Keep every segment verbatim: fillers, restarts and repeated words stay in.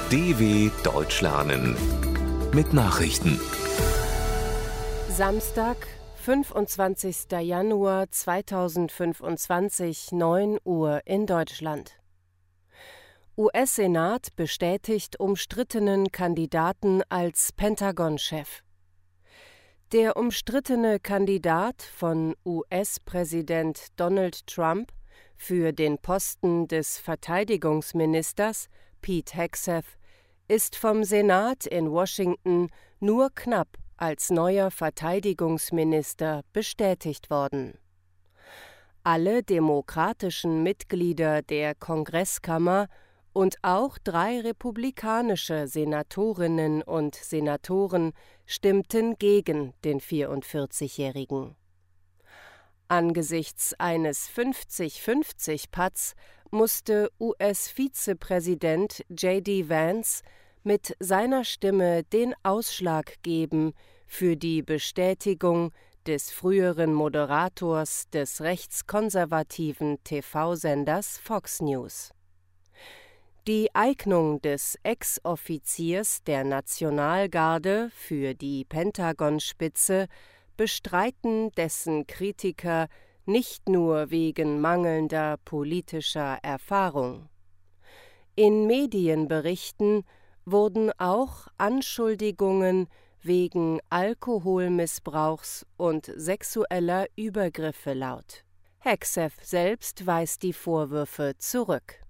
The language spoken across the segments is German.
D W Deutsch lernen mit Nachrichten. Samstag, fünfundzwanzigster Januar zweitausendfünfundzwanzig, neun Uhr in Deutschland. U S-Senat bestätigt umstrittenen Kandidaten als Pentagon-Chef. Der umstrittene Kandidat von U S-Präsident Donald Trump für den Posten des Verteidigungsministers, Pete Hegseth, ist vom Senat in Washington nur knapp als neuer Verteidigungsminister bestätigt worden. Alle demokratischen Mitglieder der Kongresskammer und auch drei republikanische Senatorinnen und Senatoren stimmten gegen den vierundvierzigjährigen. Angesichts eines fünfzig-fünfzig-Patts musste U S-Vizepräsident J D Vance mit seiner Stimme den Ausschlag geben für die Bestätigung des früheren Moderators des rechtskonservativen T V-Senders Fox News. Die Eignung des Ex-Offiziers der Nationalgarde für die Pentagon-Spitze bestreiten dessen Kritiker nicht nur wegen mangelnder politischer Erfahrung. In Medienberichten wurden auch Anschuldigungen wegen Alkoholmissbrauchs und sexueller Übergriffe laut. Hegseth selbst weist die Vorwürfe zurück.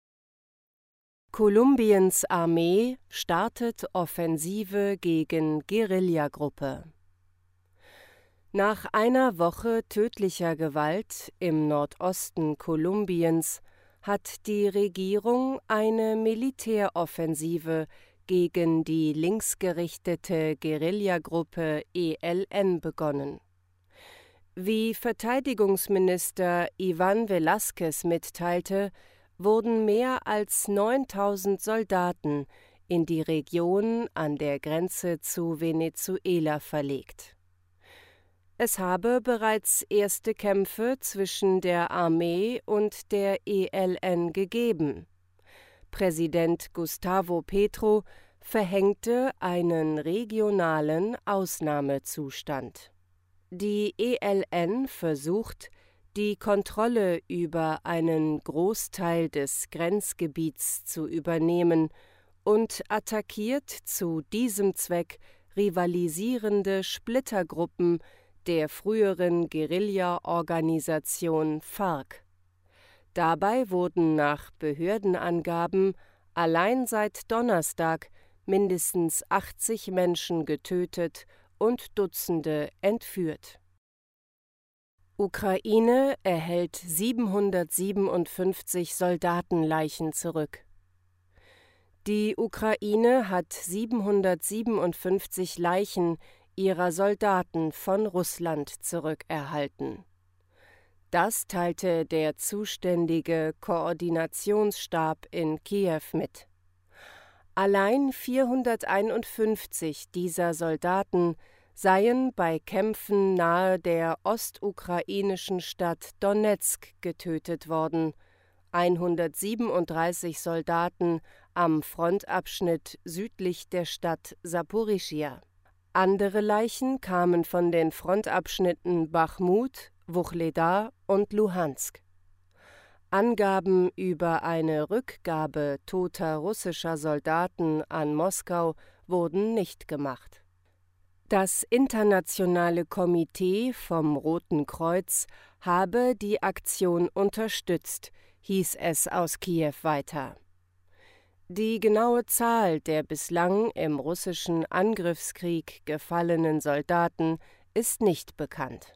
Kolumbiens Armee startet Offensive gegen Guerillagruppe. Nach einer Woche tödlicher Gewalt im Nordosten Kolumbiens hat die Regierung eine Militäroffensive gegen die linksgerichtete Guerillagruppe E L N begonnen. Wie Verteidigungsminister Iván Velázquez mitteilte, wurden mehr als neuntausend Soldaten in die Region an der Grenze zu Venezuela verlegt. Es habe bereits erste Kämpfe zwischen der Armee und der E L N gegeben. Präsident Gustavo Petro verhängte einen regionalen Ausnahmezustand. Die E L N versucht, die Kontrolle über einen Großteil des Grenzgebiets zu übernehmen und attackiert zu diesem Zweck rivalisierende Splittergruppen der früheren Guerilla-Organisation FARC. Dabei wurden nach Behördenangaben allein seit Donnerstag mindestens achtzig Menschen getötet und Dutzende entführt. Ukraine erhält siebenhundertsiebenundfünfzig Soldatenleichen zurück. Die Ukraine hat siebenhundertsiebenundfünfzig Leichen ihrer Soldaten von Russland zurückerhalten. Das teilte der zuständige Koordinationsstab in Kiew mit. Allein vierhunderteinundfünfzig dieser Soldaten seien bei Kämpfen nahe der ostukrainischen Stadt Donezk getötet worden, hundertsiebenunddreißig Soldaten am Frontabschnitt südlich der Stadt Saporischschja. Andere Leichen kamen von den Frontabschnitten Bachmut, Wuchledar und Luhansk. Angaben über eine Rückgabe toter russischer Soldaten an Moskau wurden nicht gemacht. Das Internationale Komitee vom Roten Kreuz habe die Aktion unterstützt, hieß es aus Kiew weiter. Die genaue Zahl der bislang im russischen Angriffskrieg gefallenen Soldaten ist nicht bekannt.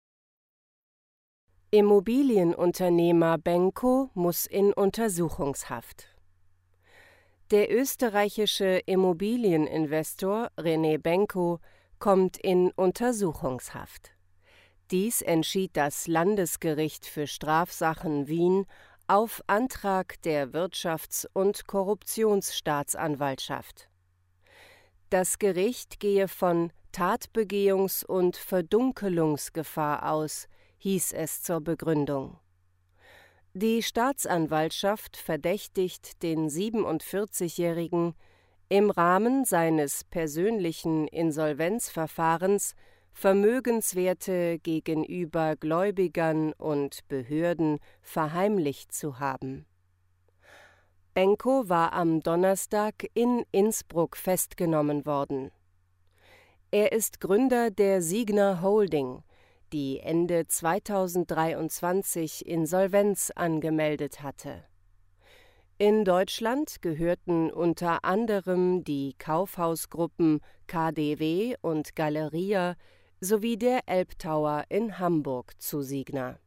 Immobilienunternehmer Benko muss in Untersuchungshaft. Der österreichische Immobilieninvestor René Benko kommt in Untersuchungshaft. Dies entschied das Landesgericht für Strafsachen Wien auf Antrag der Wirtschafts- und Korruptionsstaatsanwaltschaft. Das Gericht gehe von Tatbegehungs- und Verdunkelungsgefahr aus, hieß es zur Begründung. Die Staatsanwaltschaft verdächtigt den siebenundvierzigjährigen im Rahmen seines persönlichen Insolvenzverfahrens Vermögenswerte gegenüber Gläubigern und Behörden verheimlicht zu haben. Benko war am Donnerstag in Innsbruck festgenommen worden. Er ist Gründer der Signa Holding, die Ende zweitausenddreiundzwanzig Insolvenz angemeldet hatte. In Deutschland gehörten unter anderem die Kaufhausgruppen K D W und Galeria sowie der Elbtower in Hamburg zu Signa.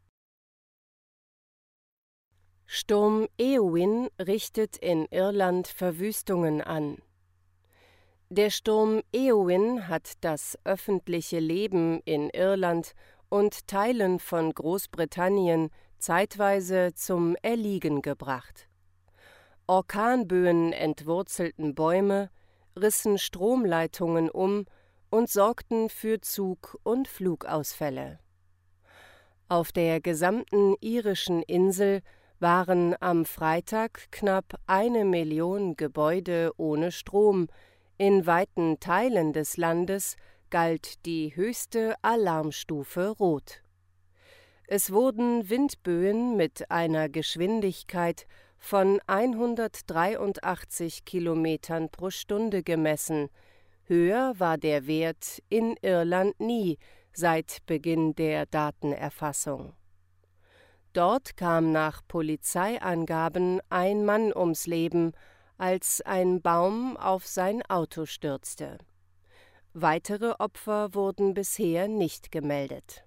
Sturm Eowyn richtet in Irland Verwüstungen an. Der Sturm Eowyn hat das öffentliche Leben in Irland und Teilen von Großbritannien zeitweise zum Erliegen gebracht. Orkanböen entwurzelten Bäume, rissen Stromleitungen um und sorgten für Zug- und Flugausfälle. Auf der gesamten irischen Insel waren am Freitag knapp eine Million Gebäude ohne Strom. In weiten Teilen des Landes galt die höchste Alarmstufe Rot. Es wurden Windböen mit einer Geschwindigkeit von hundertdreiundachtzig Kilometern pro Stunde gemessen. Höher war der Wert in Irland nie seit Beginn der Datenerfassung. Dort kam nach Polizeiangaben ein Mann ums Leben, als ein Baum auf sein Auto stürzte. Weitere Opfer wurden bisher nicht gemeldet.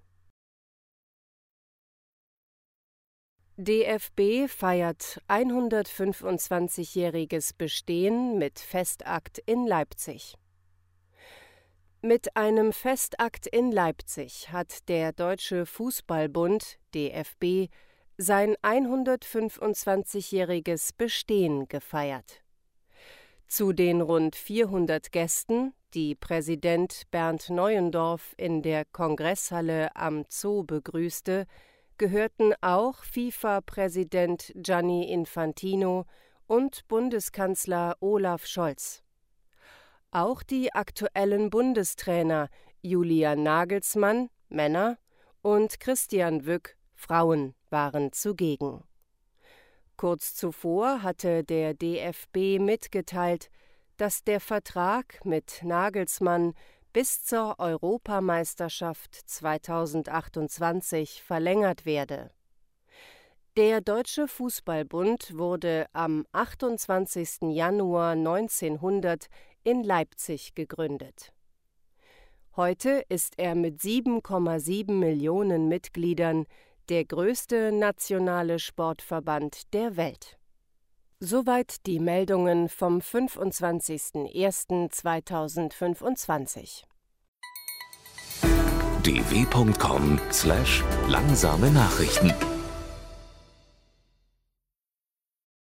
D F B feiert hundertfünfundzwanzigjähriges Bestehen mit Festakt in Leipzig. Mit einem Festakt in Leipzig hat der Deutsche Fußballbund D F B sein hundertfünfundzwanzigjähriges Bestehen gefeiert. Zu den rund vierhundert Gästen, die Präsident Bernd Neuendorf in der Kongresshalle am Zoo begrüßte, gehörten auch FIFA-Präsident Gianni Infantino und Bundeskanzler Olaf Scholz. Auch die aktuellen Bundestrainer Julian Nagelsmann, Männer, und Christian Wück, Frauen, waren zugegen. Kurz zuvor hatte der D F B mitgeteilt, dass der Vertrag mit Nagelsmann bis zur Europameisterschaft zweitausendachtundzwanzig verlängert werde. Der Deutsche Fußballbund wurde am achtundzwanzigsten Januar neunzehnhundert in Leipzig gegründet. Heute ist er mit sieben Komma sieben Millionen Mitgliedern der größte nationale Sportverband der Welt. Soweit die Meldungen vom fünfundzwanzigsten ersten zweitausendfünfundzwanzig. d w punkt com slash langsame Nachrichten